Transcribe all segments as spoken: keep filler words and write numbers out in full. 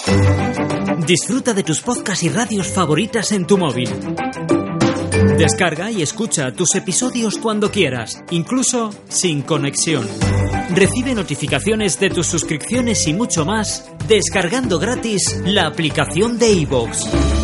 Disfruta de tus podcasts y radios favoritas en tu móvil. Descarga y escucha tus episodios cuando quieras, incluso sin conexión. Recibe notificaciones de tus suscripciones y mucho más descargando gratis la aplicación de iVoox.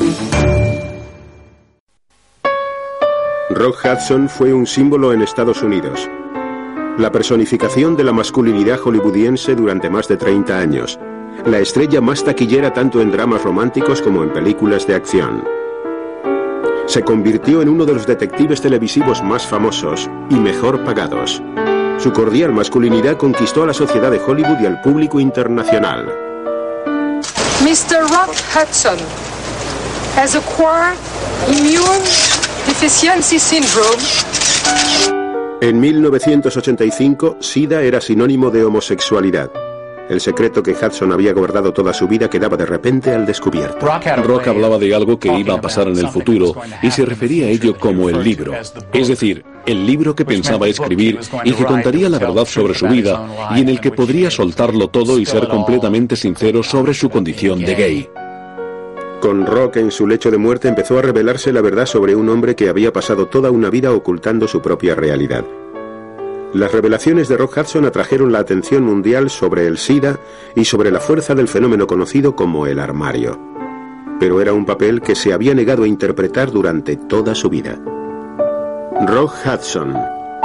Rock Hudson fue un símbolo en Estados Unidos. La personificación de la masculinidad hollywoodiense durante más de treinta años. La estrella más taquillera tanto en dramas románticos como en películas de acción. Se convirtió en uno de los detectives televisivos más famosos y mejor pagados. Su cordial masculinidad conquistó a la sociedad de Hollywood y al público internacional. mister Rock Hudson has acquired immune deficiency syndrome. En mil novecientos ochenta y cinco, SIDA era sinónimo de homosexualidad. El secreto que Hudson había guardado toda su vida quedaba de repente al descubierto. Rock hablaba de algo que iba a pasar en el futuro y se refería a ello como el libro. Es decir, el libro que pensaba escribir y que contaría la verdad sobre su vida y en el que podría soltarlo todo y ser completamente sincero sobre su condición de gay. Con Rock en su lecho de muerte empezó a revelarse la verdad sobre un hombre que había pasado toda una vida ocultando su propia realidad. Las revelaciones de Rock Hudson atrajeron la atención mundial sobre el SIDA y sobre la fuerza del fenómeno conocido como el armario. Pero era un papel que se había negado a interpretar durante toda su vida. Rock Hudson.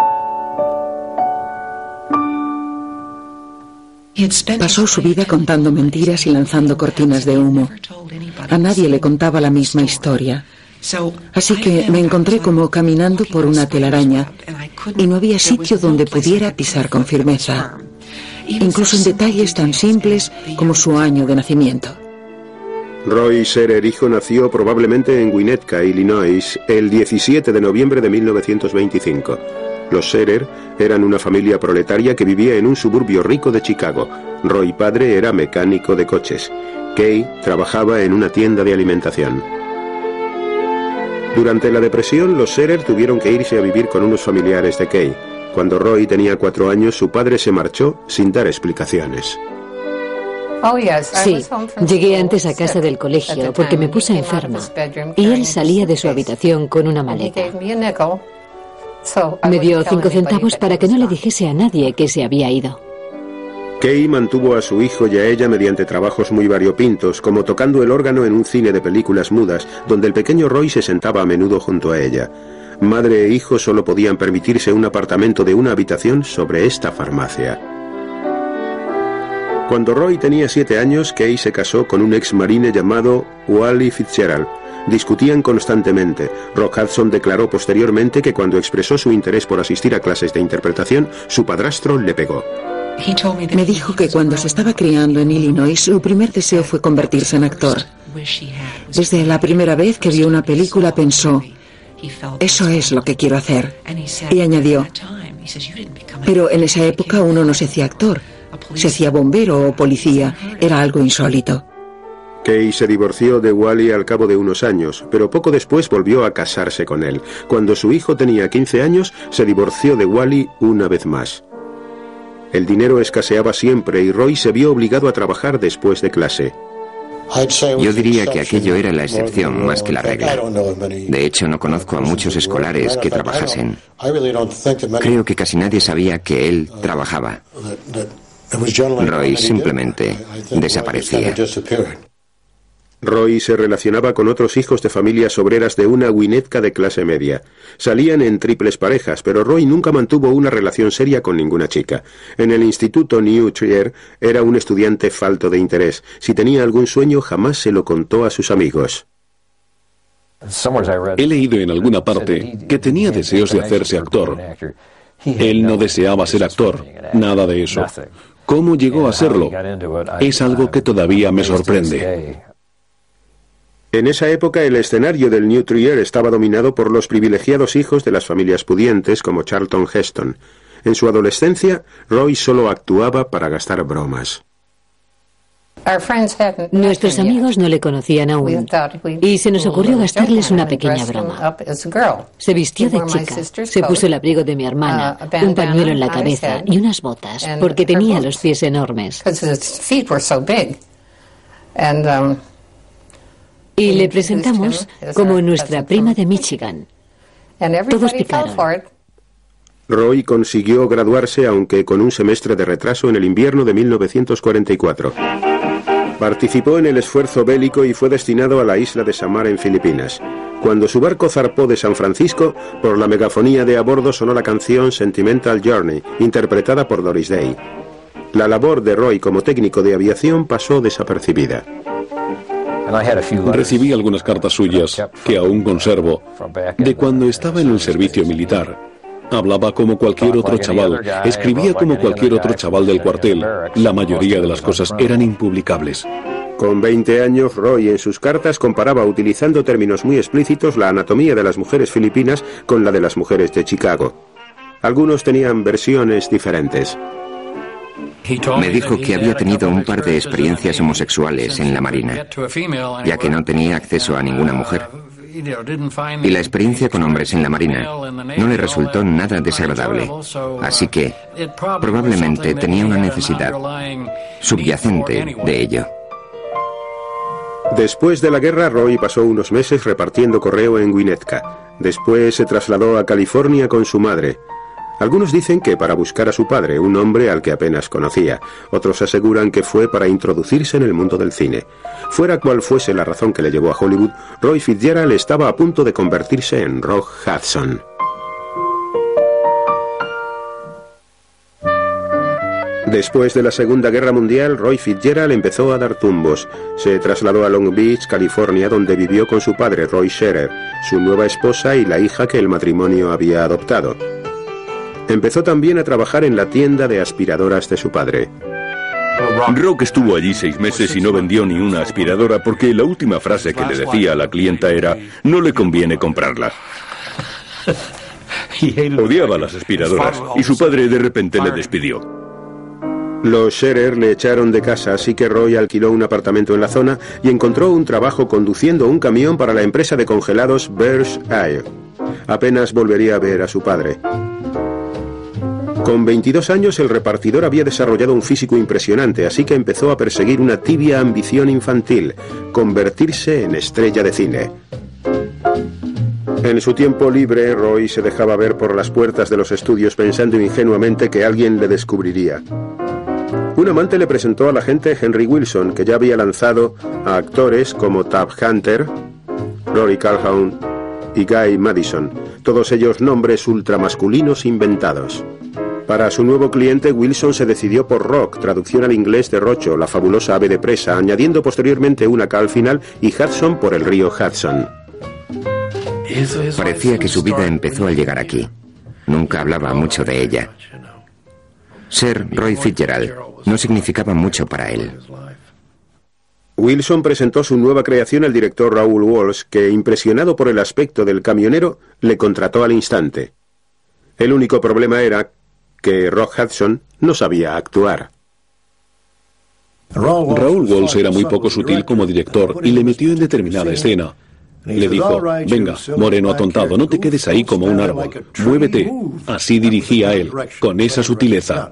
Pasó su vida contando mentiras y lanzando cortinas de humo. A nadie le contaba la misma historia. Así que me encontré como caminando por una telaraña y no había sitio donde pudiera pisar con firmeza, incluso en detalles tan simples como su año de nacimiento. Roy Serer hijo nació probablemente en Winnetka, Illinois, el diecisiete de noviembre de mil novecientos veinticinco. Los Serer eran una familia proletaria que vivía en un suburbio rico de Chicago. Roy padre era mecánico de coches. Kay trabajaba en una tienda de alimentación. Durante la depresión, los Serer tuvieron que irse a vivir con unos familiares de Kay. Cuando Roy tenía cuatro años, su padre se marchó sin dar explicaciones. Sí, llegué antes a casa del colegio porque me puse enferma y él salía de su habitación con una maleta. Me dio cinco centavos para que no le dijese a nadie que se había ido. Kay mantuvo a su hijo y a ella mediante trabajos muy variopintos, como tocando el órgano en un cine de películas mudas, donde el pequeño Roy se sentaba a menudo junto a ella. Madre e hijo solo podían permitirse un apartamento de una habitación sobre esta farmacia. Cuando Roy tenía siete años, Kay se casó con un ex marine llamado Wally Fitzgerald. Discutían constantemente. Rock Hudson declaró posteriormente que cuando expresó su interés por asistir a clases de interpretación, su padrastro le pegó. Me dijo que cuando se estaba criando en Illinois, su primer deseo fue convertirse en actor. Desde la primera vez que vio una película pensó, eso es lo que quiero hacer. Y añadió, pero en esa época uno no se hacía actor, se hacía bombero o policía, era algo insólito. Kay se divorció de Wally al cabo de unos años, pero poco después volvió a casarse con él. Cuando su hijo tenía quince años, se divorció de Wally una vez más. El dinero escaseaba siempre y Roy se vio obligado a trabajar después de clase. Yo diría que aquello era la excepción más que la regla. De hecho, no conozco a muchos escolares que trabajasen. Creo que casi nadie sabía que él trabajaba. Roy simplemente desaparecía. Roy se relacionaba con otros hijos de familias obreras de una Winnetka de clase media. Salían en triples parejas, pero Roy nunca mantuvo una relación seria con ninguna chica. En el instituto New Trier era un estudiante falto de interés. Si tenía algún sueño, jamás se lo contó a sus amigos. He leído en alguna parte que tenía deseos de hacerse actor. Él no deseaba ser actor, nada de eso. ¿Cómo llegó a serlo? Es algo que todavía me sorprende. En esa época el escenario del New Trier estaba dominado por los privilegiados hijos de las familias pudientes como Charlton Heston. En su adolescencia, Roy solo actuaba para gastar bromas. Nuestros amigos no le conocían aún y se nos ocurrió gastarles una pequeña broma. Se vistió de chica, se puso el abrigo de mi hermana, un pañuelo en la cabeza y unas botas porque tenía los pies enormes. Y le presentamos como nuestra prima de Michigan. Todos picaron. Roy consiguió graduarse, aunque con un semestre de retraso, en el invierno de mil novecientos cuarenta y cuatro. Participó en el esfuerzo bélico y fue destinado a la isla de Samar en Filipinas. Cuando su barco zarpó de San Francisco, por la megafonía de a bordo sonó la canción Sentimental Journey, interpretada por Doris Day. La labor de Roy como técnico de aviación pasó desapercibida. Recibí algunas cartas suyas, que aún conservo, de cuando estaba en el servicio militar. Hablaba como cualquier otro chaval, escribía como cualquier otro chaval del cuartel. La mayoría de las cosas eran impublicables. Con veinte años, Roy en sus cartas comparaba, utilizando términos muy explícitos, la anatomía de las mujeres filipinas con la de las mujeres de Chicago. Algunos tenían versiones diferentes. Me dijo que había tenido un par de experiencias homosexuales en la Marina, ya que no tenía acceso a ninguna mujer. Y la experiencia con hombres en la Marina no le resultó nada desagradable. Así que probablemente tenía una necesidad subyacente de ello. Después de la guerra, Roy pasó unos meses repartiendo correo en Winnetka. Después se trasladó a California con su madre. Algunos dicen que para buscar a su padre, un hombre al que apenas conocía. Otros aseguran que fue para introducirse en el mundo del cine. Fuera cual fuese la razón que le llevó a Hollywood, Roy Fitzgerald estaba a punto de convertirse en Rock Hudson. Después de la Segunda Guerra Mundial, Roy Fitzgerald empezó a dar tumbos. Se trasladó a Long Beach, California, donde vivió con su padre, Roy Scherer, su nueva esposa y la hija que el matrimonio había adoptado. Empezó también a trabajar en la tienda de aspiradoras de su padre. Rock estuvo allí seis meses y no vendió ni una aspiradora porque la última frase que le decía a la clienta era: no le conviene comprarla. Odiaba las aspiradoras y su padre de repente le despidió. Los Scherer le echaron de casa, así que Roy alquiló un apartamento en la zona y encontró un trabajo conduciendo un camión para la empresa de congelados Bears Air. Apenas volvería a ver a su padre. Con veintidós años, el repartidor había desarrollado un físico impresionante, así que empezó a perseguir una tibia ambición infantil: convertirse en estrella de cine. En su tiempo libre, Roy se dejaba ver por las puertas de los estudios pensando ingenuamente que alguien le descubriría. Un amante le presentó al agente Henry Wilson, que ya había lanzado a actores como Tab Hunter, Rory Calhoun y Guy Madison, todos ellos nombres ultramasculinos inventados. Para su nuevo cliente, Wilson se decidió por Rock, traducción al inglés de Rocho, la fabulosa ave de presa, añadiendo posteriormente una K al final, y Hudson por el río Hudson. Parecía que su vida empezó al llegar aquí. Nunca hablaba mucho de ella. Ser Roy Fitzgerald no significaba mucho para él. Wilson presentó su nueva creación al director Raoul Walsh, que, impresionado por el aspecto del camionero, le contrató al instante. El único problema era que Rock Hudson no sabía actuar. Raoul Walsh era muy poco sutil como director y le metió en determinada escena. Le dijo: venga, moreno atontado, no te quedes ahí como un árbol, muévete. Así dirigía él, con esa sutileza.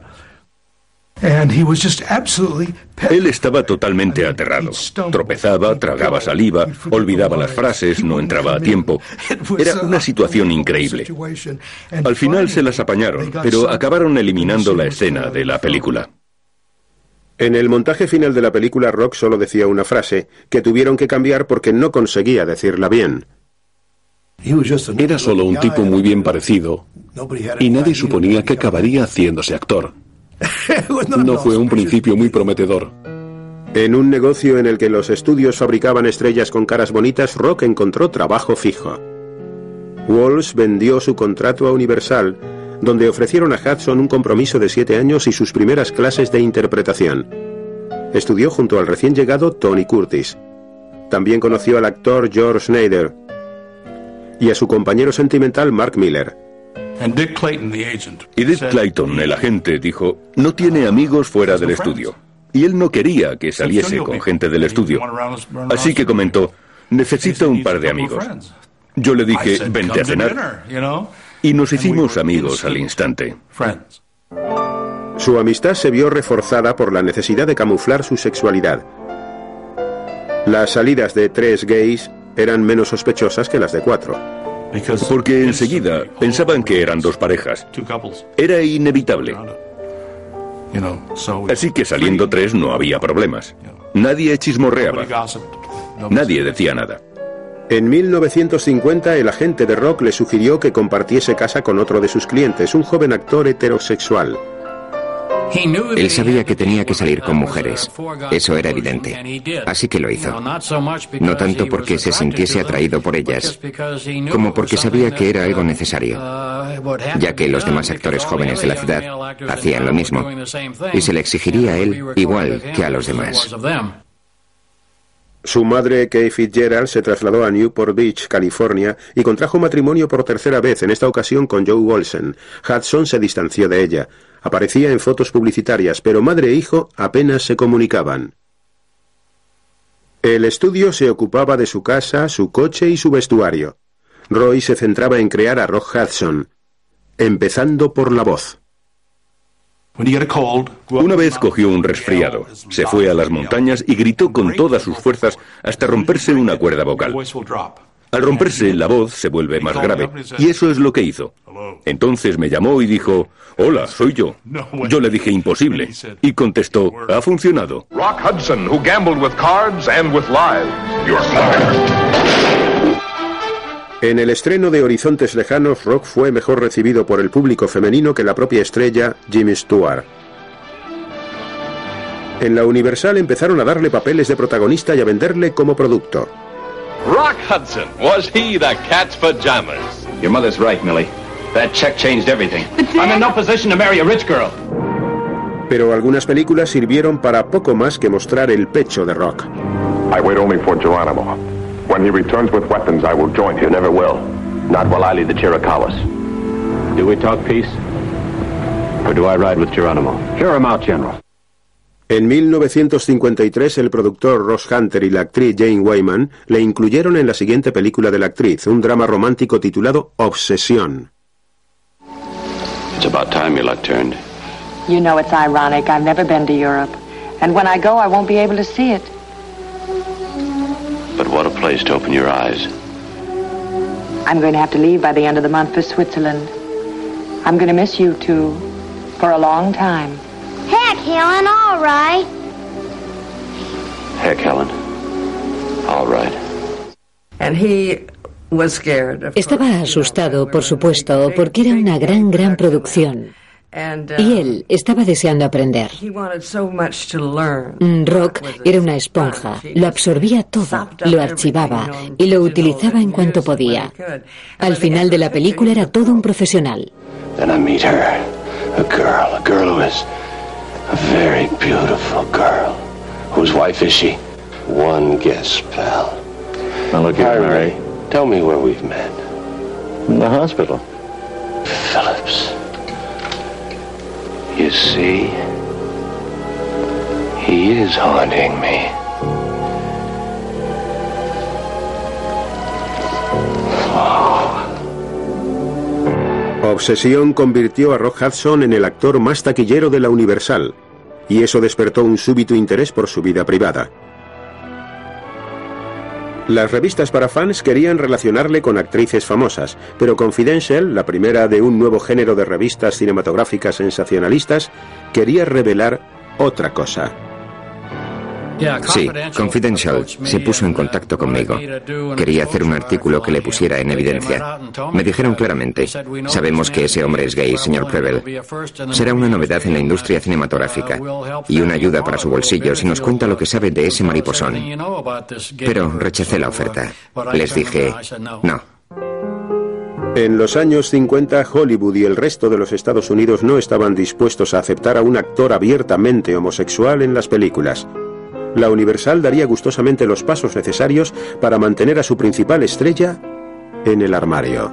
Él estaba totalmente aterrado. Tropezaba, tragaba saliva, olvidaba las frases, no entraba a tiempo. Era una situación increíble. Al final se las apañaron, pero acabaron eliminando la escena de la película. En el montaje final de la película, Rock solo decía una frase, que tuvieron que cambiar porque no conseguía decirla bien. Era solo un tipo muy bien parecido, y nadie suponía que acabaría haciéndose actor. No fue un principio muy prometedor. En un negocio en el que los estudios fabricaban estrellas con caras bonitas, Rock encontró trabajo fijo. Walsh vendió su contrato a Universal, donde ofrecieron a Hudson un compromiso de siete años y sus primeras clases de interpretación. Estudió junto al recién llegado Tony Curtis. También conoció al actor George Schneider y a su compañero sentimental Mark Miller. Y Dick Clayton, el agente, dijo: no tiene amigos fuera del estudio. Y él no quería que saliese con gente del estudio. Así que comentó: necesito un par de amigos. Yo le dije: vente a cenar. Y nos hicimos amigos al instante. Su amistad se vio reforzada por la necesidad de camuflar su sexualidad. Las salidas de tres gays eran menos sospechosas que las de cuatro. Porque enseguida pensaban que eran dos parejas. Era inevitable. Así que saliendo tres no había problemas. Nadie chismorreaba. Nadie decía nada. En mil novecientos cincuenta, el agente de Rock le sugirió que compartiese casa con otro de sus clientes, un joven actor heterosexual. Él sabía que tenía que salir con mujeres. Eso era evidente. Así que lo hizo. No tanto porque se sintiese atraído por ellas, como porque sabía que era algo necesario, ya que los demás actores jóvenes de la ciudad hacían lo mismo, y se le exigiría a él igual que a los demás. Su madre, Kay Fitzgerald, se trasladó a Newport Beach, California, y contrajo matrimonio por tercera vez, en esta ocasión con Joe Olsen. Hudson se distanció de ella. Aparecía en fotos publicitarias, pero madre e hijo apenas se comunicaban. El estudio se ocupaba de su casa, su coche y su vestuario. Roy se centraba en crear a Rock Hudson, empezando por la voz. Una vez cogió un resfriado, se fue a las montañas y gritó con todas sus fuerzas hasta romperse una cuerda vocal. Al romperse, la voz se vuelve más grave, y eso es lo que hizo. Entonces me llamó y dijo, hola, soy yo. Yo le dije imposible, y contestó, ha funcionado. Rock Hudson, who gambled with cards and with lives. You're fired. En el estreno de Horizontes Lejanos, Rock fue mejor recibido por el público femenino que la propia estrella, Jimmy Stewart. En la Universal empezaron a darle papeles de protagonista y a venderle como producto. Rock Hudson, was he the cat's pajamas? Your mother's right, Millie. That check changed everything. I'm in no position to marry a rich girl. Pero algunas películas sirvieron para poco más que mostrar el pecho de Rock. I wait only for Geronimo. When he returns with weapons, I will join him. You never will. Not while I lead the Chiricahuas. Do we talk peace? Or do I ride with Geronimo? Hear him out, General. En mil novecientos cincuenta y tres, el productor Ross Hunter y la actriz Jane Wyman le incluyeron en la siguiente película de la actriz, un drama romántico titulado Obsesión. It's about time your luck turned. You know it's ironic. I've never been to Europe. And when I go, I won't be able to see it. But what a place to open your eyes. I'm going to have to leave by the end of the month for Switzerland. I'm going to miss you two for a long time. Heck, Helen, all right. Heck, Helen. All right. And he was scared. Estaba asustado, por supuesto, porque era una gran, gran producción. Y él estaba deseando aprender. Rock era una esponja, lo absorbía todo, lo archivaba y lo utilizaba en cuanto podía. Al final de la película era todo un profesional. Then I meet her, a girl, a girl who is a very beautiful girl. Whose wife is she? One guess, pal. Now look here, Mary. Tell me where we've met. In the hospital. Phillips. You see, he is haunting me. Oh. Obsesión convirtió a Rock Hudson en el actor más taquillero de la Universal, y eso despertó un súbito interés por su vida privada. Las revistas para fans querían relacionarle con actrices famosas, pero Confidential, la primera de un nuevo género de revistas cinematográficas sensacionalistas, quería revelar otra cosa. Sí, Confidential se puso en contacto conmigo. Quería hacer un artículo que le pusiera en evidencia. Me dijeron claramente, sabemos que ese hombre es gay, señor Preble. Será una novedad en la industria cinematográfica y una ayuda para su bolsillo si nos cuenta lo que sabe de ese mariposón. Pero rechacé la oferta. Les dije, no. En los años cincuenta, Hollywood y el resto de los Estados Unidos no estaban dispuestos a aceptar a un actor abiertamente homosexual en las películas. La Universal daría gustosamente los pasos necesarios para mantener a su principal estrella en el armario.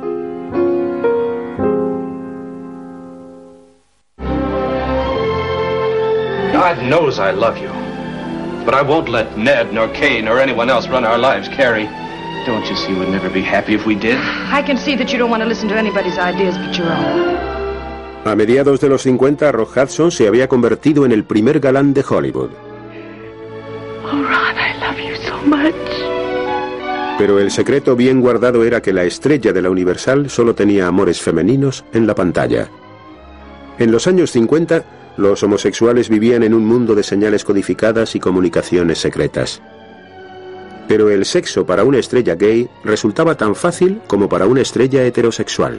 God knows I love you, but I won't let Ned nor Kay nor anyone else run our lives, Carrie. Don't you see we'd never be happy if we did? I can see that you don't want to listen to anybody's ideas but your own. A mediados de los cincuenta, Rock Hudson se había convertido en el primer galán de Hollywood. Oh, Ron, I love you so much. Pero el secreto bien guardado era que la estrella de la Universal solo tenía amores femeninos en la pantalla. En los años cincuenta, los homosexuales vivían en un mundo de señales codificadas y comunicaciones secretas. Pero el sexo para una estrella gay resultaba tan fácil como para una estrella heterosexual.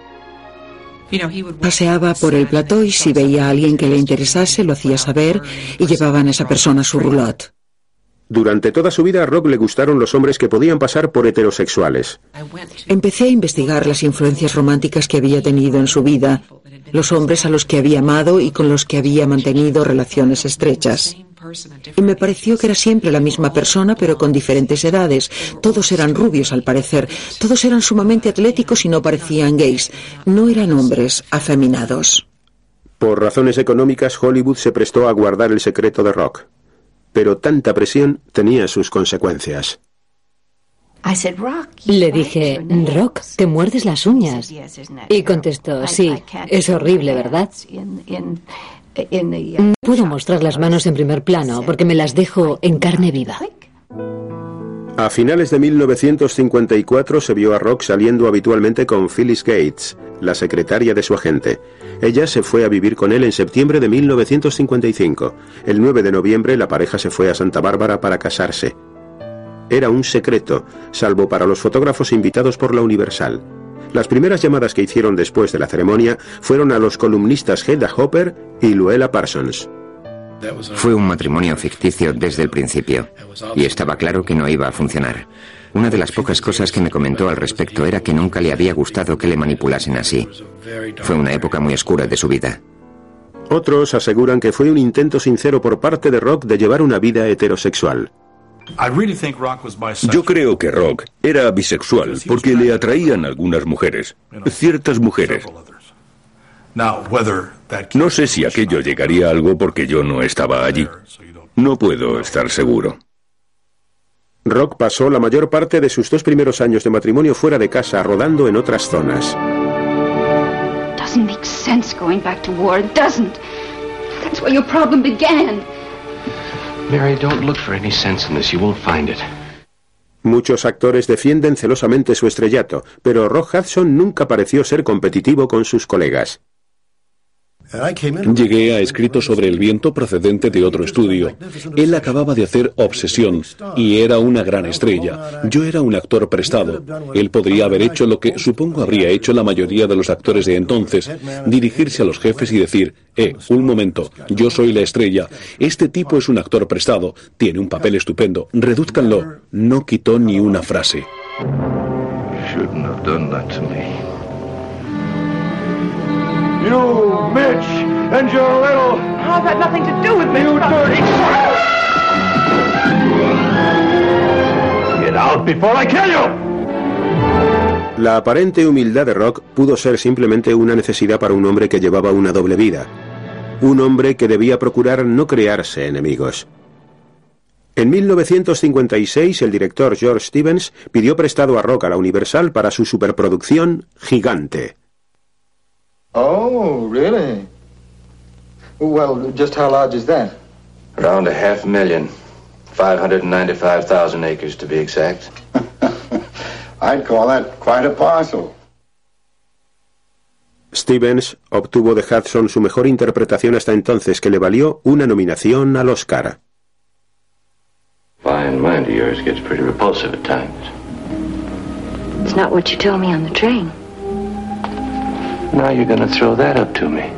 Paseaba por el plató y si veía a alguien que le interesase lo hacía saber y llevaban a esa persona a su roulotte. Durante toda su vida a Rock le gustaron los hombres que podían pasar por heterosexuales. Empecé a investigar las influencias románticas que había tenido en su vida, los hombres a los que había amado y con los que había mantenido relaciones estrechas. Y me pareció que era siempre la misma persona, pero con diferentes edades. Todos eran rubios, al parecer. Todos eran sumamente atléticos y no parecían gays. No eran hombres afeminados. Por razones económicas, Hollywood se prestó a guardar el secreto de Rock. Pero tanta presión tenía sus consecuencias. Le dije, Rock, te muerdes las uñas. Y contestó, sí, es horrible, ¿verdad? No puedo mostrar las manos en primer plano porque me las dejo en carne viva. A finales de mil novecientos cincuenta y cuatro se vio a Rock saliendo habitualmente con Phyllis Gates, la secretaria de su agente. Ella se fue a vivir con él en septiembre de mil novecientos cincuenta y cinco. El nueve de noviembre la pareja se fue a Santa Bárbara para casarse. Era un secreto, salvo para los fotógrafos invitados por la Universal. Las primeras llamadas que hicieron después de la ceremonia fueron a los columnistas Hedda Hopper y Luella Parsons. Fue un matrimonio ficticio desde el principio, y estaba claro que no iba a funcionar. Una de las pocas cosas que me comentó al respecto era que nunca le había gustado que le manipulasen así. Fue una época muy oscura de su vida. Otros aseguran que fue un intento sincero por parte de Rock de llevar una vida heterosexual. Yo creo que Rock era bisexual porque le atraían algunas mujeres, ciertas mujeres. No sé si aquello llegaría a algo porque yo no estaba allí. No puedo estar seguro. Rock pasó la mayor parte de sus dos primeros años de matrimonio fuera de casa, rodando en otras zonas. Doesn't make sense going back to war. It doesn't. That's where your problem began. Mary, don't look for any sense in this. You won't find it. Muchos actores defienden celosamente su estrellato, pero Rock Hudson nunca pareció ser competitivo con sus colegas. Llegué a escrito sobre el viento procedente de otro estudio. Él acababa de hacer Obsesión y era una gran estrella. Yo era un actor prestado. Él podría haber hecho lo que supongo habría hecho la mayoría de los actores de entonces, dirigirse a los jefes y decir, eh, un momento, yo soy la estrella. Este tipo es un actor prestado, tiene un papel estupendo, redúzcanlo. No quitó ni una frase. Shouldn't have done that to me. You, Mitch, and your little... I've had nothing to do with Mitch. You dirty... Get out before I kill you! La aparente humildad de Rock pudo ser simplemente una necesidad para un hombre que llevaba una doble vida. Un hombre que debía procurar no crearse enemigos. En mil novecientos cincuenta y seis, el director George Stevens pidió prestado a Rock a la Universal para su superproducción Gigante. Oh, really? Well, just how large is that? Around a half million. five hundred ninety-five thousand acres, to be exact. I'd call that quite a parcel. Stevens obtuvo de Hudson su mejor interpretación hasta entonces, que le valió una nominación al Oscar. Fine mind of yours gets pretty repulsive at times. It's not what you told me on the train. Now you're gonna throw that up to me.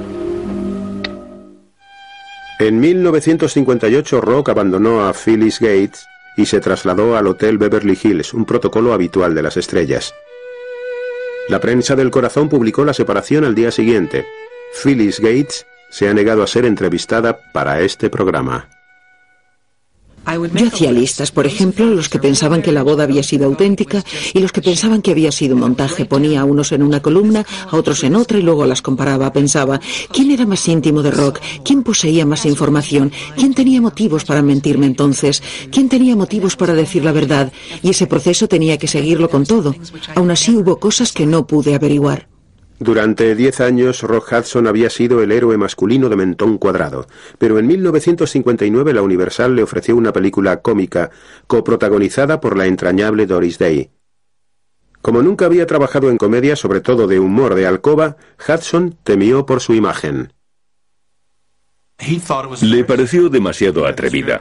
En mil novecientos cincuenta y ocho, Rock abandonó a Phyllis Gates y se trasladó al Hotel Beverly Hills, un protocolo habitual de las estrellas. La prensa del corazón publicó la separación al día siguiente. Phyllis Gates se ha negado a ser entrevistada para este programa. Yo hacía listas, por ejemplo, los que pensaban que la boda había sido auténtica y los que pensaban que había sido un montaje. Ponía a unos en una columna, a otros en otra y luego las comparaba. Pensaba, ¿quién era más íntimo de Rock? ¿Quién poseía más información? ¿Quién tenía motivos para mentirme entonces? ¿Quién tenía motivos para decir la verdad? Y ese proceso tenía que seguirlo con todo. Aún así hubo cosas que no pude averiguar. Durante diez años, Rock Hudson había sido el héroe masculino de mentón cuadrado, pero en mil novecientos cincuenta y nueve la Universal le ofreció una película cómica, coprotagonizada por la entrañable Doris Day. Como nunca había trabajado en comedia, sobre todo de humor de alcoba, Hudson temió por su imagen. Le pareció demasiado atrevida.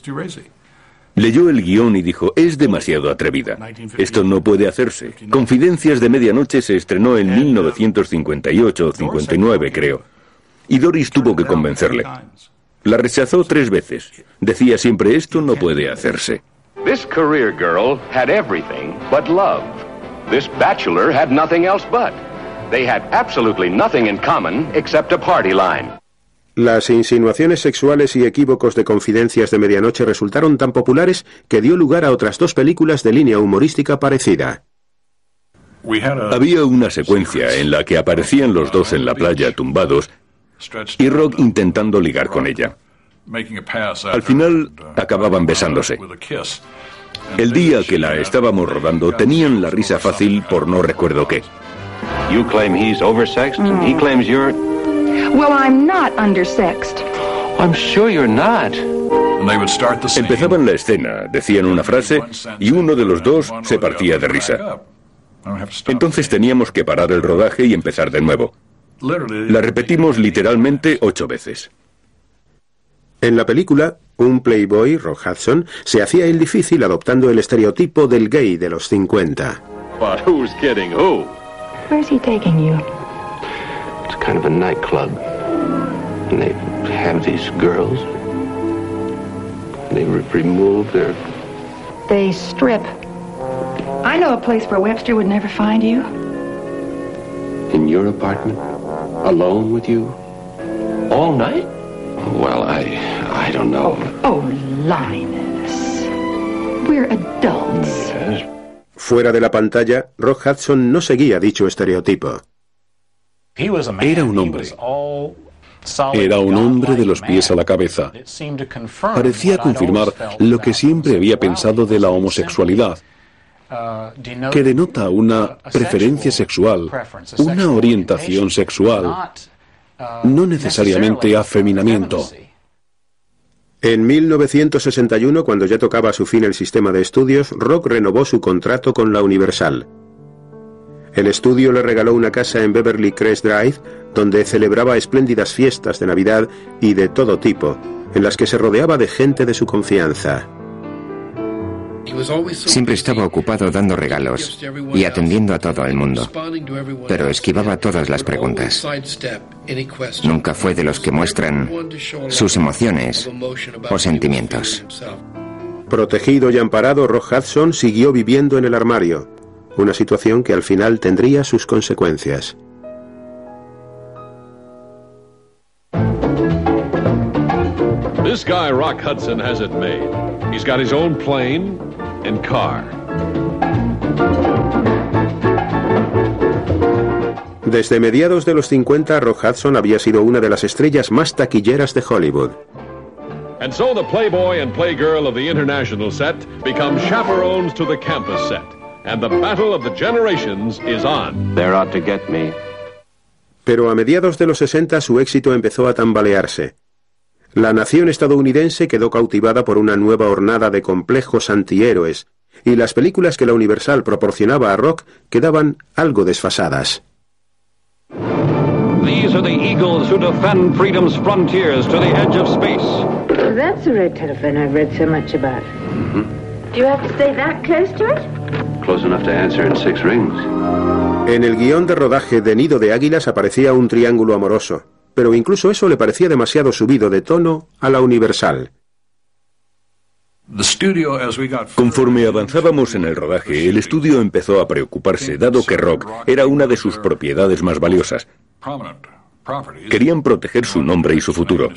Leyó el guión y dijo, es demasiado atrevida. Esto no puede hacerse. Confidencias de Medianoche se estrenó en mil novecientos cincuenta y ocho o cincuenta y nueve, creo. Y Doris tuvo que convencerle. La rechazó tres veces. Decía siempre, esto no puede hacerse. This career girl had everything but love. This bachelor had nothing else but. They had absolutely nothing in common except a party line. Las insinuaciones sexuales y equívocos de Confidencias de Medianoche resultaron tan populares que dio lugar a otras dos películas de línea humorística parecida. Había una secuencia en la que aparecían los dos en la playa tumbados y Rock intentando ligar con ella. Al final acababan besándose. El día que la estábamos rodando tenían la risa fácil por no recuerdo qué. You claim he's oversexed and he claims you're... Well, I'm not undersexed. I'm sure you're not. Empezaban la escena, decían una frase y uno de los dos se partía de risa. Entonces teníamos que parar el rodaje y empezar de nuevo. La repetimos literalmente ocho veces. En la película, un playboy, Rock Hudson, se hacía el difícil adoptando el estereotipo del gay de los cincuenta. But who's kidding who? Where's he taking you? It's kind of a nightclub. And they have these girls. They re- remove their... They strip. I know a place where Webster would never find you. In your apartment? Alone with you? All night? Well, I... I don't know. Oh, Linus. We're adults. Yes. Fuera de la pantalla, Rock Hudson no seguía dicho estereotipo. Era un hombre. Era un hombre de los pies a la cabeza. Parecía confirmar lo que siempre había pensado de la homosexualidad, que denota una preferencia sexual, una orientación sexual, no necesariamente afeminamiento. En mil novecientos sesenta y uno, cuando ya tocaba a su fin el sistema de estudios, Rock renovó su contrato con la Universal. El estudio le regaló una casa en Beverly Crest Drive, donde celebraba espléndidas fiestas de Navidad y de todo tipo, en las que se rodeaba de gente de su confianza. Siempre estaba ocupado dando regalos y atendiendo a todo el mundo, pero esquivaba todas las preguntas. Nunca fue de los que muestran sus emociones o sentimientos. Protegido y amparado, Rock Hudson siguió viviendo en el armario, una situación que al final tendría sus consecuencias. This guy, Rock Hudson, has it made. He's got his own plane and car. Desde mediados de los cincuenta, Rock Hudson había sido una de las estrellas más taquilleras de Hollywood. And so the playboy and playgirl of the international set become chaperones to the campus set. And the battle of the generations is on. They're out to get me. Pero a mediados de los sesenta su éxito empezó a tambalearse. La nación estadounidense quedó cautivada por una nueva hornada de complejos antihéroes, y las películas que la Universal proporcionaba a Rock quedaban algo desfasadas. These are the eagles who defend freedom's frontiers to the edge of space. Oh, that's the red telephone I've read so much about. Mm-hmm. Do you have to stay that close to it? Close enough to answer in six rings. En el guión de rodaje de Nido de Águilas aparecía un triángulo amoroso, pero incluso eso le parecía demasiado subido de tono a la Universal. Conforme avanzábamos en el rodaje, el estudio empezó a preocuparse, dado que Rock era una de sus propiedades más valiosas. Querían proteger su nombre y su futuro.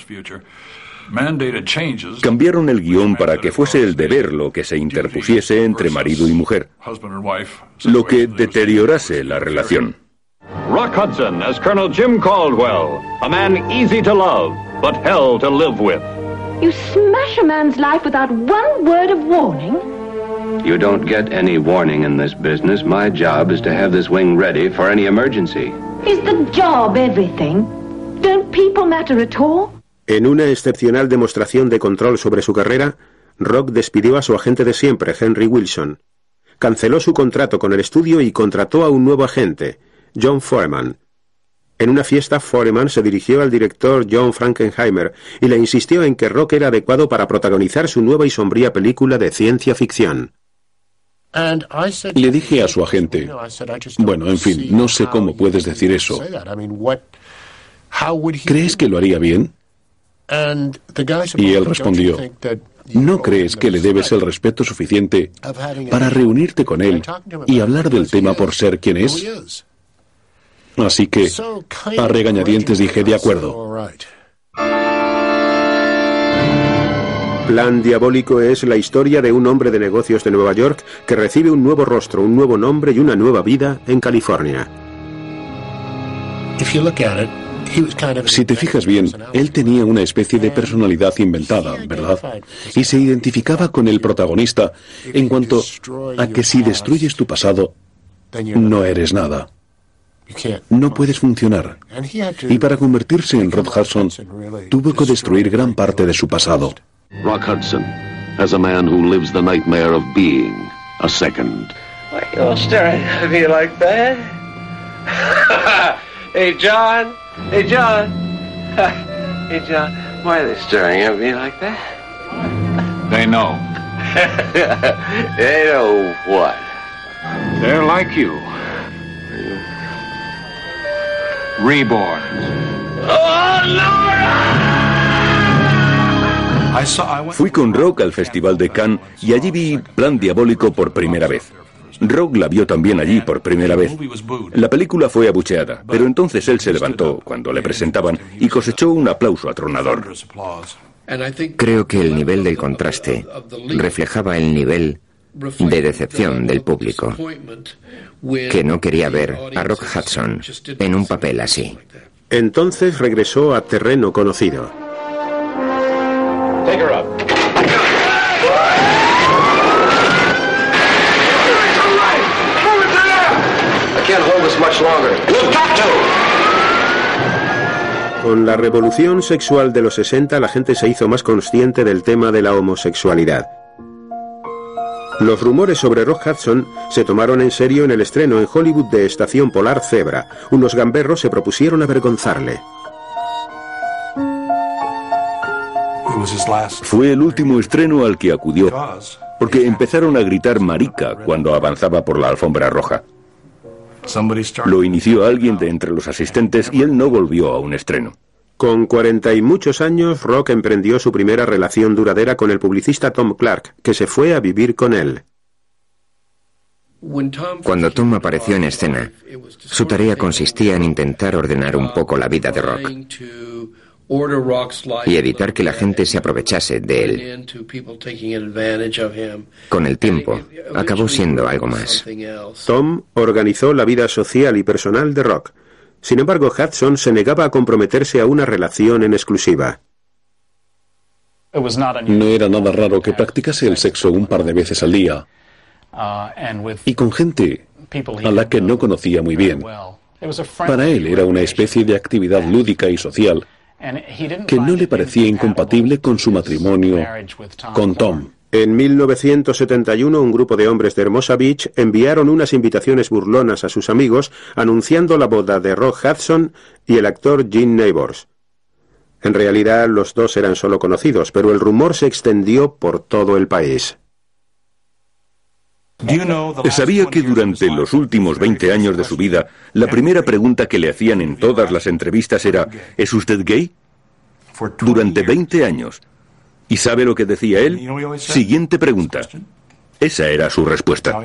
Cambiaron el guión para que fuese el deber lo que se interpusiese entre marido y mujer, lo que deteriorase la relación. Rock Hudson as Colonel Jim Caldwell, a man easy to love, but hell to live with. You smash a man's life without one word of warning? You don't get any warning in this business. My job is to have this wing ready for any emergency. Is the job everything? Don't people matter at all? En una excepcional demostración de control sobre su carrera, Rock despidió a su agente de siempre, Henry Wilson. Canceló su contrato con el estudio y contrató a un nuevo agente, John Foreman. En una fiesta, Foreman se dirigió al director John Frankenheimer y le insistió en que Rock era adecuado para protagonizar su nueva y sombría película de ciencia ficción. Le dije a su agente, bueno, en fin, no sé cómo puedes decir eso. ¿Crees que lo haría bien? Y él respondió, ¿no crees que le debes el respeto suficiente para reunirte con él y hablar del tema por ser quien es? Así que, a regañadientes dije, de acuerdo. Plan Diabólico es la historia de un hombre de negocios de Nueva York que recibe un nuevo rostro, un nuevo nombre y una nueva vida en California. Si te fijas bien, él tenía una especie de personalidad inventada, ¿verdad? Y se identificaba con el protagonista en cuanto a que si destruyes tu pasado, no eres nada. No puedes funcionar. Y para convertirse en Rock Hudson, tuvo que destruir gran parte de su pasado. Rock Hudson, as a man who lives the nightmare of being a second. Why are you staring at me like that? Hey, John. Hey, John. Hey, John. Why are they staring at me like that? They know. They know what? They're like you. Reborn. Oh, Laura! Fui con Rock al Festival de Cannes y allí vi Plan Diabólico por primera vez. Rock la vio también allí por primera vez. La película fue abucheada, pero entonces él se levantó cuando le presentaban y cosechó un aplauso atronador. Creo que el nivel del contraste reflejaba el nivel de decepción del público, que no quería ver a Rock Hudson en un papel así. Entonces regresó a terreno conocido. Take her up. I can't hold this much longer. You've got to! Con la revolución sexual de los sesenta, la gente se hizo más consciente del tema de la homosexualidad. Los rumores sobre Rock Hudson se tomaron en serio en el estreno en Hollywood de Estación Polar Zebra. Unos gamberros se propusieron avergonzarle. Fue el último estreno al que acudió, porque empezaron a gritar marica cuando avanzaba por la alfombra roja. Lo inició alguien de entre los asistentes y él no volvió a un estreno. Con cuarenta y muchos años, Rock emprendió su primera relación duradera con el publicista Tom Clark, que se fue a vivir con él. Cuando Tom apareció en escena, su tarea consistía en intentar ordenar un poco la vida de Rock y evitar que la gente se aprovechase de él. Con el tiempo, acabó siendo algo más. Tom organizó la vida social y personal de Rock. Sin embargo, Hudson se negaba a comprometerse a una relación en exclusiva. No era nada raro que practicase el sexo un par de veces al día, y con gente a la que no conocía muy bien. Para él era una especie de actividad lúdica y social que no le parecía incompatible con su matrimonio con Tom. En mil novecientos setenta y uno, un grupo de hombres de Hermosa Beach enviaron unas invitaciones burlonas a sus amigos anunciando la boda de Rock Hudson y el actor Gene Neighbors. En realidad, los dos eran solo conocidos, pero el rumor se extendió por todo el país. ¿Sabía que durante los últimos veinte años de su vida, la primera pregunta que le hacían en todas las entrevistas era ¿es usted gay? Durante veinte años. ¿Y sabe lo que decía él? Siguiente pregunta. Esa era su respuesta.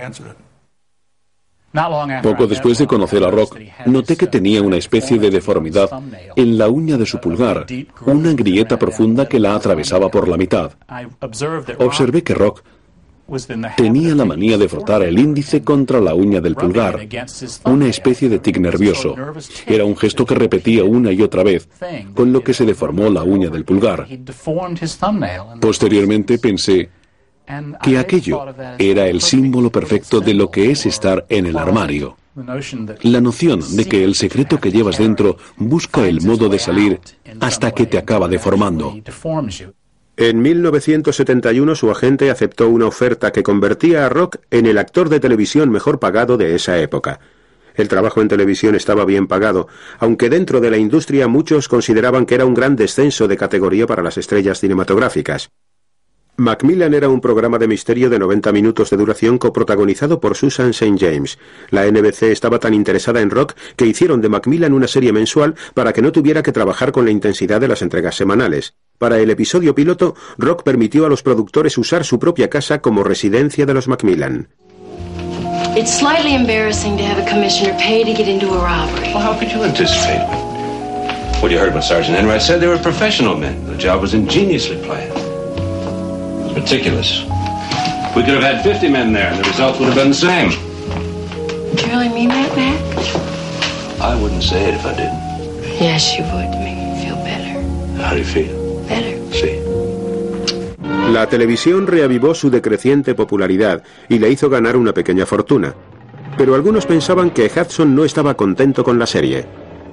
Poco después de conocer a Rock, noté que tenía una especie de deformidad en la uña de su pulgar, una grieta profunda que la atravesaba por la mitad. Observé que Rock tenía la manía de frotar el índice contra la uña del pulgar, una especie de tic nervioso. Era un gesto que repetía una y otra vez, con lo que se deformó la uña del pulgar. Posteriormente pensé, que aquello era el símbolo perfecto de lo que es estar en el armario. La noción de que el secreto que llevas dentro busca el modo de salir hasta que te acaba deformando. En mil novecientos setenta y uno su agente aceptó una oferta que convertía a Rock en el actor de televisión mejor pagado de esa época. El trabajo en televisión estaba bien pagado, aunque dentro de la industria muchos consideraban que era un gran descenso de categoría para las estrellas cinematográficas. Macmillan era un programa de misterio de noventa minutos de duración coprotagonizado por Susan Saint James. La N B C estaba tan interesada en Rock que hicieron de Macmillan una serie mensual para que no tuviera que trabajar con la intensidad de las entregas semanales. Para el episodio piloto, Rock permitió a los productores usar su propia casa como residencia de los Macmillan. It's slightly embarrassing to have a commissioner pay to get into a robbery. Well, how could you anticipate it? Well, you heard what Sergeant Enright said. They were professional men. The job was ingeniously planned. It was meticulous. We could have had fifty men there, and the results would have been the same. Do you really mean that, Mac? I wouldn't say it if I didn't. Yes, you would, to make me feel better. How do you feel? Better. Sí. La televisión reavivó su decreciente popularidad y le hizo ganar una pequeña fortuna. Pero algunos pensaban que Hudson no estaba contento con la serie.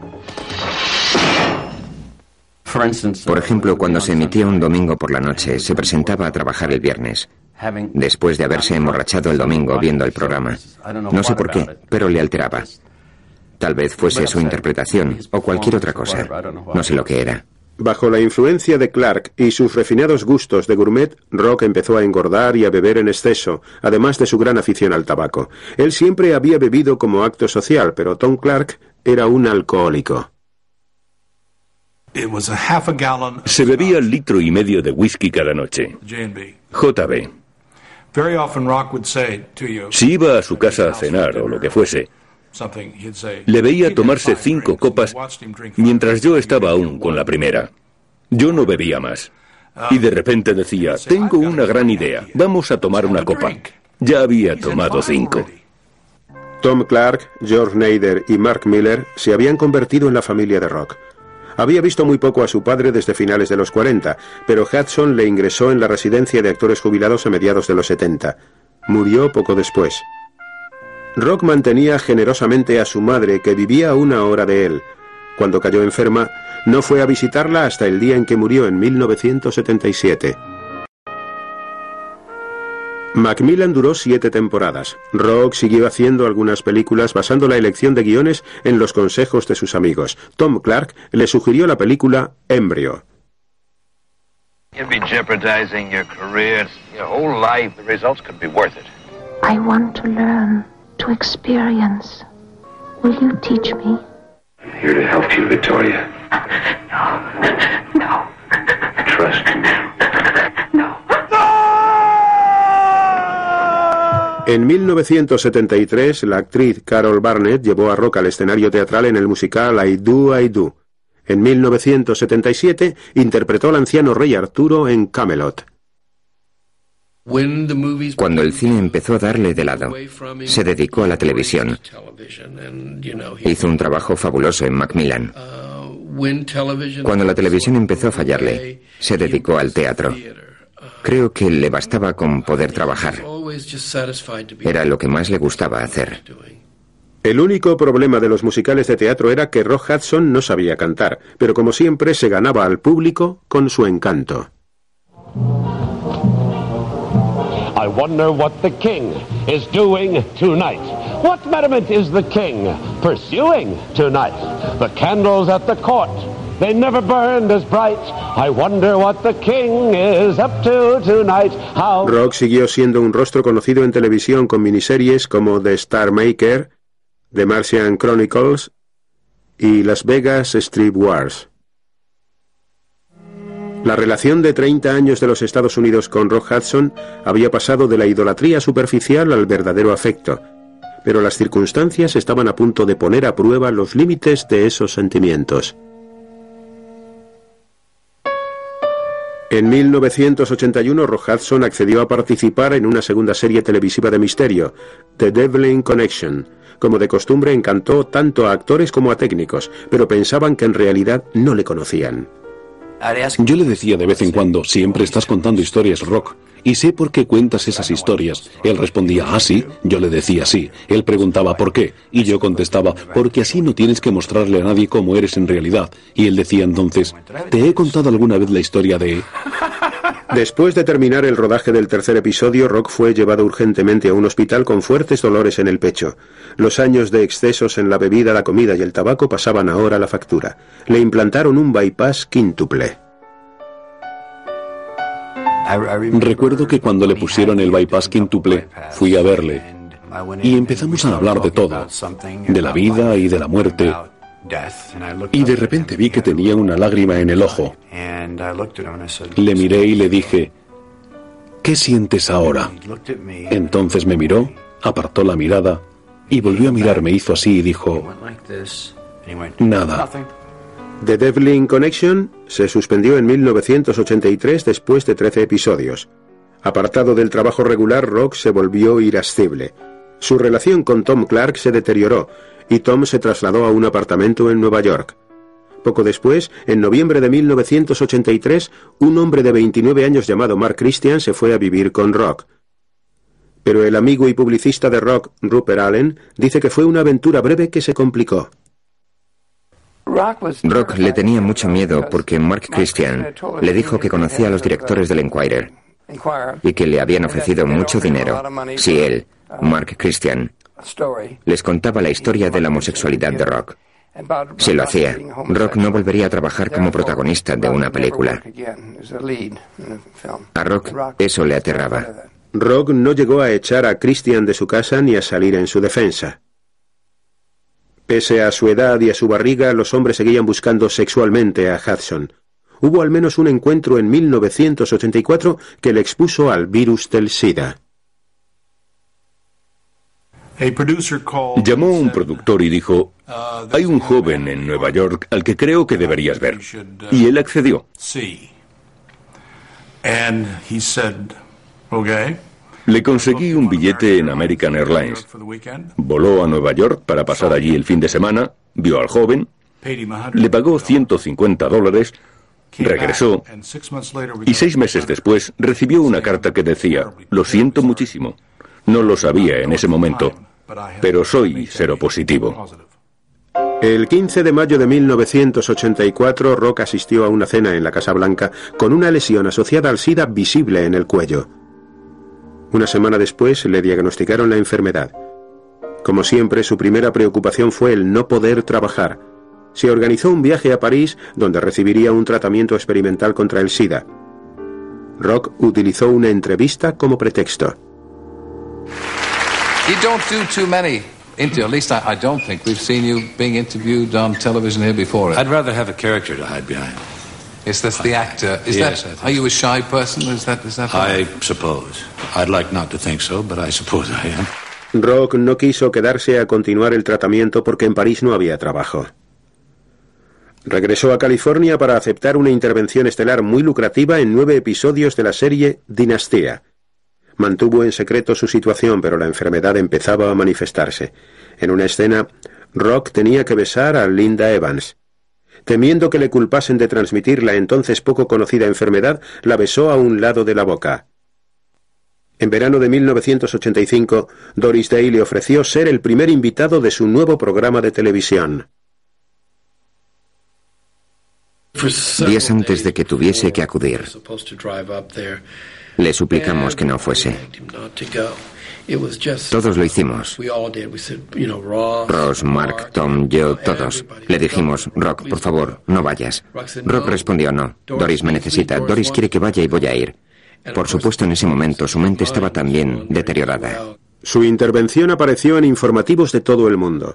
Por ejemplo, cuando se emitía un domingo por la noche, se presentaba a trabajar el viernes, después de haberse emborrachado el domingo viendo el programa. No sé por qué, pero le alteraba. Tal vez fuese su interpretación o cualquier otra cosa. No sé lo que era. Bajo la influencia de Clark y sus refinados gustos de gourmet, Rock empezó a engordar y a beber en exceso, además de su gran afición al tabaco. Él siempre había bebido como acto social, pero Tom Clark era un alcohólico. Se bebía litro y medio de whisky cada noche. J B. Si iba a su casa a cenar o lo que fuese, le veía tomarse cinco copas mientras yo estaba aún con la primera. Yo no bebía más. Y de repente decía, tengo una gran idea, vamos a tomar una copa. Ya había tomado cinco. Tom Clark, George Nader y Mark Miller se habían convertido en la familia de Rock. Había visto muy poco a su padre desde finales de los cuarenta, pero Hudson le ingresó en la residencia de actores jubilados a mediados de los setenta. Murió poco después. Rock mantenía generosamente a su madre, que vivía a una hora de él. Cuando cayó enferma, no fue a visitarla hasta el día en que murió en mil novecientos setenta y siete. Macmillan duró siete temporadas. Rock siguió haciendo algunas películas basando la elección de guiones en los consejos de sus amigos. Tom Clark le sugirió la película Embryo. You'd be jeopardizing your career, your whole life. The results could be worth it. I want to learn, to experience. Will you teach me? I'm here to help you, Victoria. No, no. Trust me. No. En mil novecientos setenta y tres, la actriz Carol Burnett llevó a Rock al escenario teatral en el musical I Do, I Do. En mil novecientos setenta y siete, interpretó al anciano rey Arturo en Camelot. Cuando el cine empezó a darle de lado, se dedicó a la televisión. Hizo un trabajo fabuloso en Macmillan. Cuando la televisión empezó a fallarle, se dedicó al teatro. Creo que le bastaba con poder trabajar. Era lo que más le gustaba hacer. El único problema de los musicales de teatro era que Rock Hudson no sabía cantar, pero como siempre se ganaba al público con su encanto. I wonder what the king is doing tonight. What merriment is the king pursuing tonight? The candles at the court, they never burned as bright. I wonder what the king is up to tonight. How... Rock siguió siendo un rostro conocido en televisión con miniseries como The Star Maker, The Martian Chronicles y Las Vegas Strip Wars. La relación de treinta años de los Estados Unidos con Rock Hudson había pasado de la idolatría superficial al verdadero afecto, pero las circunstancias estaban a punto de poner a prueba los límites de esos sentimientos. En mil novecientos ochenta y uno, Rock Hudson accedió a participar en una segunda serie televisiva de misterio, The Devlin Connection. Como de costumbre, encantó tanto a actores como a técnicos, pero pensaban que en realidad no le conocían. Yo le decía de vez en cuando, siempre estás contando historias, Rock, y sé por qué cuentas esas historias. Él respondía, ah, sí. Yo le decía, sí. Él preguntaba, ¿por qué? Y yo contestaba, porque así no tienes que mostrarle a nadie cómo eres en realidad. Y él decía entonces, ¿te he contado alguna vez la historia de...? Después de terminar el rodaje del tercer episodio, Rock fue llevado urgentemente a un hospital con fuertes dolores en el pecho. Los años de excesos en la bebida, la comida y el tabaco pasaban ahora la factura. Le implantaron un bypass quíntuple. Recuerdo que cuando le pusieron el bypass quíntuple, fui a verle y empezamos a hablar de todo, de la vida y de la muerte. Y de repente vi que tenía una lágrima en el ojo. Le miré y le dije, ¿qué sientes ahora? Entonces me miró, apartó la mirada y volvió a mirarme, hizo así y dijo, nada. The Devlin Connection se suspendió en mil novecientos ochenta y tres después de trece episodios. Apartado del trabajo regular, Rock se volvió irascible. Su relación con Tom Clark se deterioró y Tom se trasladó a un apartamento en Nueva York. Poco después, en noviembre de mil novecientos ochenta y tres, un hombre de veintinueve años llamado Mark Christian se fue a vivir con Rock. Pero el amigo y publicista de Rock, Rupert Allen, dice que fue una aventura breve que se complicó. Rock le tenía mucho miedo porque Mark Christian le dijo que conocía a los directores del Enquirer y que le habían ofrecido mucho dinero si él, Mark Christian, les contaba la historia de la homosexualidad de Rock. Si lo hacía, Rock no volvería a trabajar como protagonista de una película. A Rock eso le aterraba. Rock no llegó a echar a Christian de su casa ni a salir en su defensa. Pese a su edad y a su barriga, los hombres seguían buscando sexualmente a Hudson. Hubo al menos un encuentro en mil novecientos ochenta y cuatro que le expuso al virus del SIDA. Llamó un productor y dijo, hay un joven en Nueva York al que creo que deberías ver. Y él accedió. Le conseguí un billete en American Airlines. Voló a Nueva York para pasar allí el fin de semana, vio al joven, le pagó ciento cincuenta dólares, regresó y seis meses después recibió una carta que decía, lo siento muchísimo, no lo sabía en ese momento, pero soy seropositivo. El quince de mayo de mil novecientos ochenta y cuatro, Rock asistió a una cena en la Casa Blanca con una lesión asociada al SIDA visible en el cuello. Una semana después le diagnosticaron la enfermedad. Como siempre, su primera preocupación fue el no poder trabajar. Se organizó un viaje a París, donde recibiría un tratamiento experimental contra el SIDA. Rock utilizó una entrevista como pretexto. You don't do too many interviews. At least I, I don't think we've seen you being interviewed on television here before. I'd rather have a character to hide behind. Yes, that's the actor. Is yes, that? Are you a shy person? Is that? Is that? I suppose. I'd like not to think so, but I suppose I am. Rock no quiso quedarse a continuar el tratamiento porque en París no había trabajo. Regresó a California para aceptar una intervención estelar muy lucrativa en nueve episodios de la serie Dinastía. Mantuvo en secreto su situación, pero la enfermedad empezaba a manifestarse. En una escena, Rock tenía que besar a Linda Evans. Temiendo que le culpasen de transmitir la entonces poco conocida enfermedad, la besó a un lado de la boca. En verano de mil novecientos ochenta y cinco, Doris Day le ofreció ser el primer invitado de su nuevo programa de televisión. Días antes de que tuviese que acudir, le suplicamos que no fuese. Todos lo hicimos. Ross, Mark, Tom, yo, todos. Le dijimos, Rock, por favor, no vayas. Rock respondió, no. Doris me necesita. Doris quiere que vaya y voy a ir. Por supuesto, en ese momento su mente estaba también deteriorada. Su intervención apareció en informativos de todo el mundo.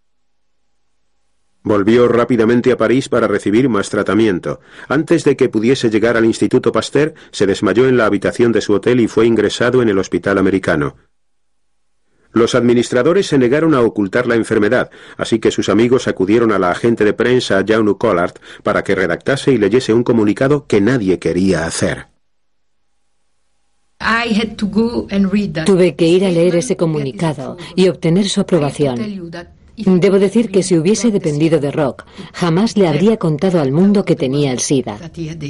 Volvió rápidamente a París para recibir más tratamiento. Antes de que pudiese llegar al Instituto Pasteur, se desmayó en la habitación de su hotel y fue ingresado en el Hospital Americano. Los administradores se negaron a ocultar la enfermedad, así que sus amigos acudieron a la agente de prensa Jaume Collard para que redactase y leyese un comunicado que nadie quería hacer. Tuve que ir a leer ese comunicado y obtener su aprobación. Debo decir que si hubiese dependido de Rock, jamás le habría contado al mundo que tenía el SIDA.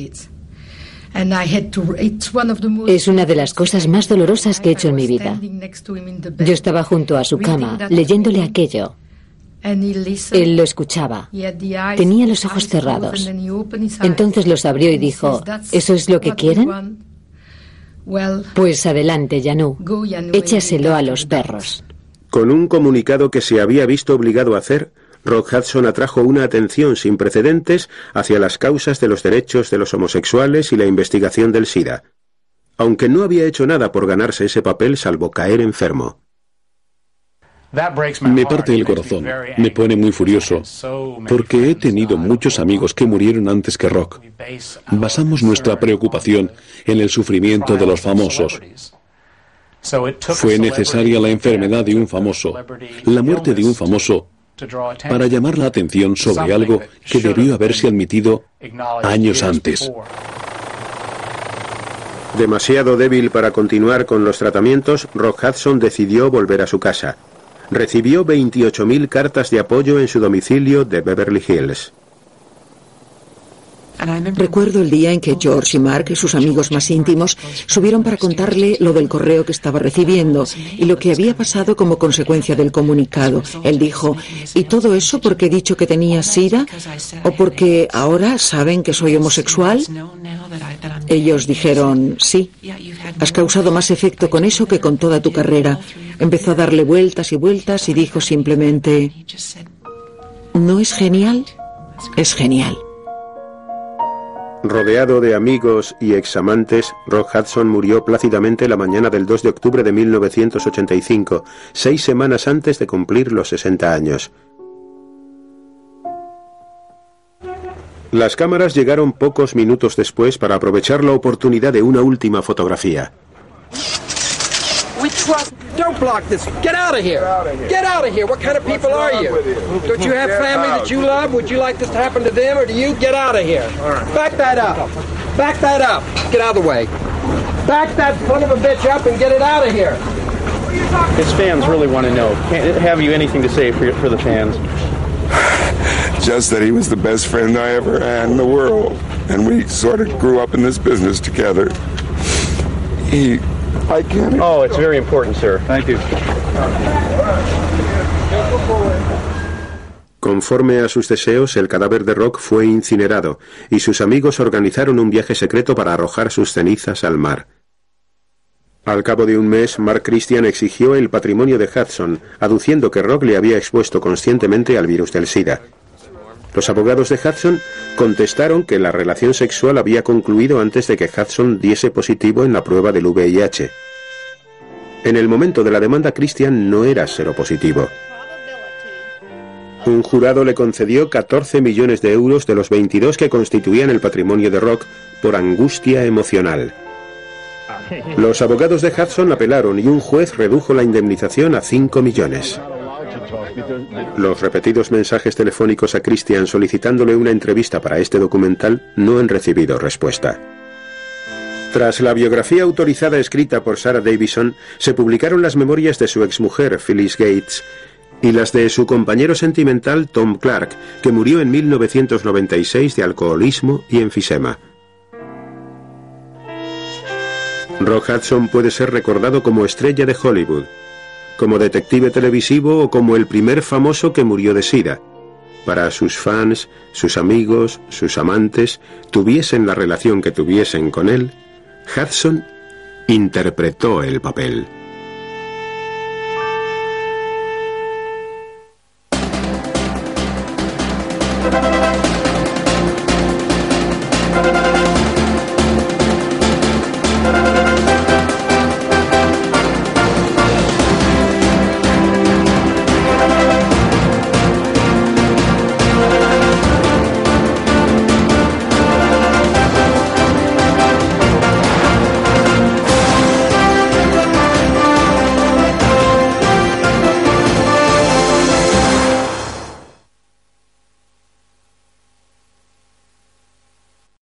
Es una de las cosas más dolorosas que he hecho en mi vida. Yo estaba junto a su cama, leyéndole aquello. Él lo escuchaba. Tenía los ojos cerrados. Entonces los abrió y dijo, ¿eso es lo que quieren? Pues adelante, Janu. Échaselo a los perros. Con un comunicado que se había visto obligado a hacer, Rock Hudson atrajo una atención sin precedentes hacia las causas de los derechos de los homosexuales y la investigación del SIDA, aunque no había hecho nada por ganarse ese papel salvo caer enfermo. Me parte el corazón, me pone muy furioso, porque he tenido muchos amigos que murieron antes que Rock. Basamos nuestra preocupación en el sufrimiento de los famosos. Fue necesaria la enfermedad de un famoso, la muerte de un famoso, para llamar la atención sobre algo que debió haberse admitido años antes. Demasiado débil para continuar con los tratamientos, Rock Hudson decidió volver a su casa. Recibió veintiocho mil cartas de apoyo en su domicilio de Beverly Hills. Recuerdo el día en que George y Mark y sus amigos más íntimos subieron para contarle lo del correo que estaba recibiendo y lo que había pasado como consecuencia del comunicado. Él dijo, ¿y todo eso porque he dicho que tenía SIDA? ¿O porque ahora saben que soy homosexual? Ellos dijeron, sí, has causado más efecto con eso que con toda tu carrera. Empezó a darle vueltas y vueltas y dijo simplemente, ¿no es genial? Es genial. Rodeado de amigos y examantes, Rock Hudson murió plácidamente la mañana del dos de octubre de mil novecientos ochenta y cinco, seis semanas antes de cumplir los sesenta años. Las cámaras llegaron pocos minutos después para aprovechar la oportunidad de una última fotografía. We trust. Don't block this. Get out of here. Get out of here. What kind of people are you? Don't you have family that you love? Would you like this to happen to them or to you? Get out of here. Back that up. Back that up. Get out of the way. Back that son of a bitch up and get it out of here. His fans really want to know. Have you anything to say for, for the fans? Just that he was the best friend I ever had in the world. And we sort of grew up in this business together. He... I can't... Oh, it's very important, sir. Thank you. Conforme a sus deseos, el cadáver de Rock fue incinerado y sus amigos organizaron un viaje secreto para arrojar sus cenizas al mar. Al cabo de un mes, Mark Christian exigió el patrimonio de Hudson, aduciendo que Rock le había expuesto conscientemente al virus del SIDA. Los abogados de Hudson contestaron que la relación sexual había concluido antes de que Hudson diese positivo en la prueba del V I H. En el momento de la demanda, Christian no era seropositivo. Un jurado le concedió catorce millones de euros de los veintidós que constituían el patrimonio de Rock por angustia emocional. Los abogados de Hudson apelaron y un juez redujo la indemnización a cinco millones. Los repetidos mensajes telefónicos a Christian solicitándole una entrevista para este documental no han recibido respuesta. Tras la biografía autorizada escrita por Sarah Davison, se publicaron las memorias de su exmujer Phyllis Gates y las de su compañero sentimental Tom Clark, que murió en mil novecientos noventa y seis de alcoholismo y enfisema. Rock Hudson puede ser recordado como estrella de Hollywood, como detective televisivo o como el primer famoso que murió de SIDA. Para sus fans, sus amigos, sus amantes, tuviesen la relación que tuviesen con él, Hudson interpretó el papel.